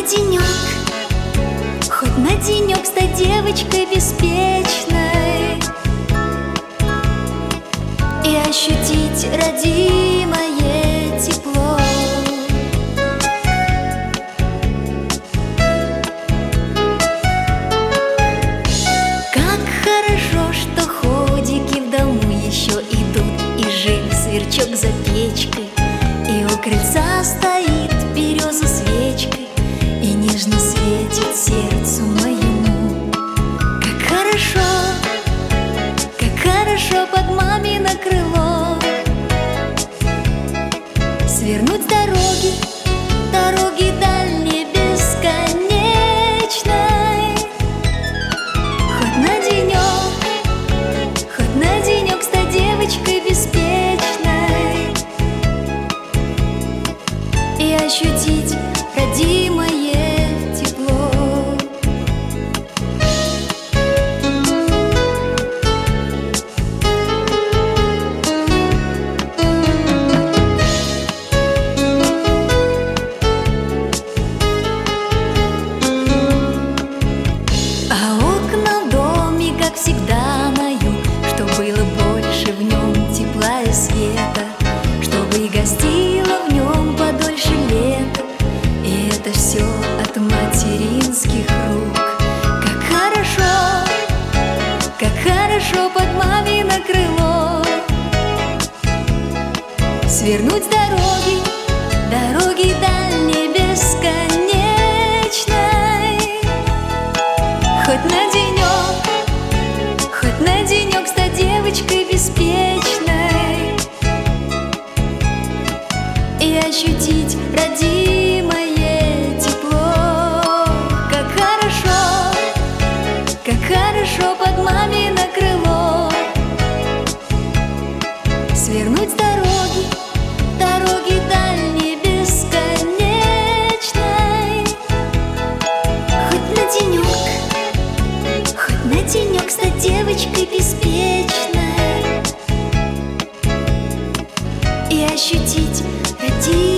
денек, хоть на денек стать девочкой беспечной и ощутить родимое тепло. Как хорошо, что ходики в дому еще идут, и жив сверчок за печкой, и у крыльца стоит береза свечкой, и нежно светит сердцу моему. Как хорошо под мамино крыло свернуть с дороги, дороги дальней бесконечной. Хоть на денек стать девочкой беспечной и ощутить родимое тепло. А окна в доме, как всегда, на юг, чтоб было больше в нем тепла и света, чтобы и гостило в нем подольше лета. И это все от материнских рук. Как хорошо под мамино крыло свернуть с дороги, дороги дальней бесконечной. Хоть на денек стать девочкой беспечной и ощутить родимое тепло. Как хорошо под мамино крыло свернуть с дороги, дороги дальней бесконечной. Хоть на денек стать девочкой беспечной и ощутить родимое